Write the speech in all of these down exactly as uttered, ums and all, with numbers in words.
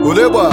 Oleba.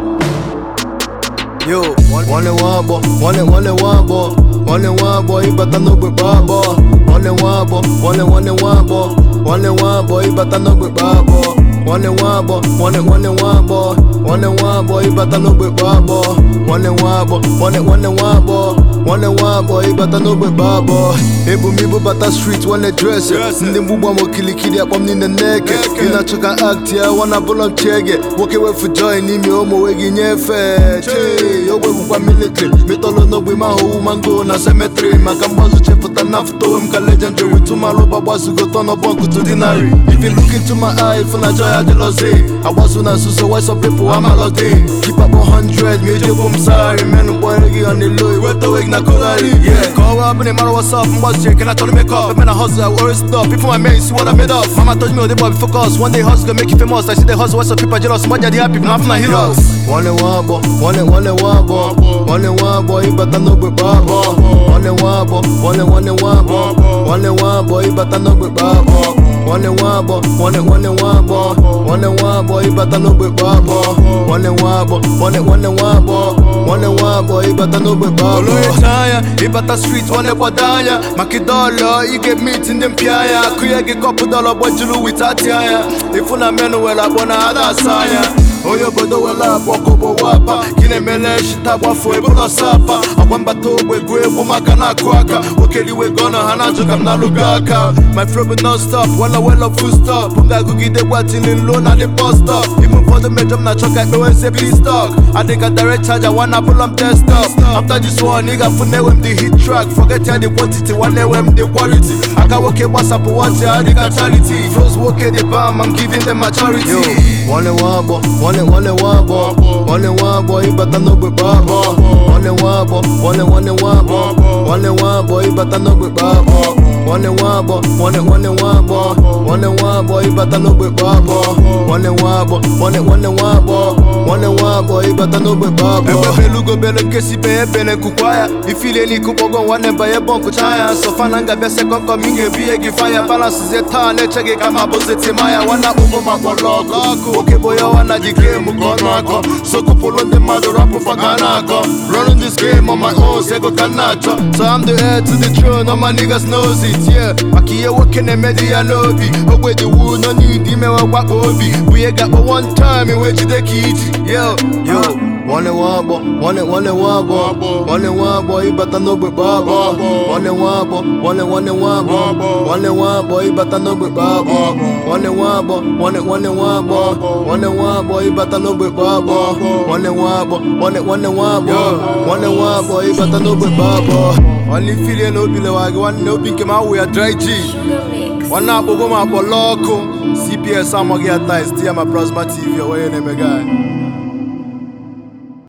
Yo, one and one boy, one and one and one boy, one and one boy, but I know with Baba. One and one boy, one and one and one boy, one and one boy, but I know with Baba. One and one boy, one and one and one boy, one and one boy, but I know with Baba. One and one boy, one and one and one boy, one and one boy, but I know with Baba. Ebu mibu bata street, one dress ya. Ndi mbubu mo kili kili up on in the neck. Ina choka act ya, wana bulom chege. Walk away for joy, ni mi omo wegi nyefe. Che, yo we kwa military. Mitolo no we ma ho mango na cemetery. Makambazo chefu tanafto, mka legendary. Tuma loba wasu go turn up bonku to dinari. If you look into my eye, feel a joy I jealousy. I was una so so why some people I'm melody. Keep up one hundred, me je boom sorry. Man, boy, regi on the Louis, what the wig na kolari. Yeah, call up and matter what's up, what's here, can I turn make up? Man, I hustle, I worry stuff. Before my mates see what I made of. Mama told me, oh, they boy, focus. One day hustle, make you famous. I see the hustle, what's up, people jealous. Somebody are happy, not from the heroes. One and one boy, one and one and one boy, one and one boy, but I know with Baba. One and one boy, one and one and one boy, one and one boy, but I know with Baba. One and one boy, one and one and one boy, one and one boy, but I know with Baba. One and one boy, one and one and one boy, one and one boy, but I know with Baba. Oloretaya, ibata street, one and badaya. Makidolo, you get meat in them piaya. Kuya get couple dollar boy julu with atiaya. If una menu well up on other side. Oyo bodo wela boko bo wapa. Kine mele shita wafu ebola sapa. Akwamba to we gwe wumaka na kwaka. Okeli we gonna hana joka mna lugaka. My flow will not stop, wala wala full stop. Punga gugi de watching in low na the bus stop. Even for the major na choka me when say please talk. I think a direct charger wanna pull up test up. After this one nigga fune wem the hit track. Forget ya the quantity, one wem the quality. I can work it WhatsApp watch ya the charity. Flows work it the bam, I'm giving them maturity. Yo, one and one boy, one and one and one boy, one and one boy, but I know with Baba. One and one boy, one and one and one boy, one and one boy, but I know with Baba. One and one boy, one and one and one boy, one and one boy, but I know with Baba. One and one boy, one and one and one boy, one and one boy, but I know with Baba. Ewe belugo bele kesi be bele kukwaya. Ifile ni kupogo wane baye bonku chaya. So fananga bese konko minge biye gifaya. Balance zeta nechege kama bozeti maya. Wana umo maboloko. Oke boya wana jike mukono ako. So kupolonde mado rapu faganako. Running this game on my own, sego kanacho. So I'm the heir to the throne, all my niggas knows it. Yeah, Makia working in media lobby. But where the wood no need him or what obi. We got but one time in which the key. Yo, yo. One and one boy, one and one and one boy, one and one boy, but I know with Baba. One and one boy, one and one and one boy, one and one boy, but I know with Baba. One and one boy, one and one and one boy, one and one boy, but I know with Baba. One and one boy, one and one and one boy, one and one boy, but I know with Baba. Only feeling no be like one no be came out with a dry G. One up go my loco. C P S I'm gonna get ties. T M Plasma T V away name guy.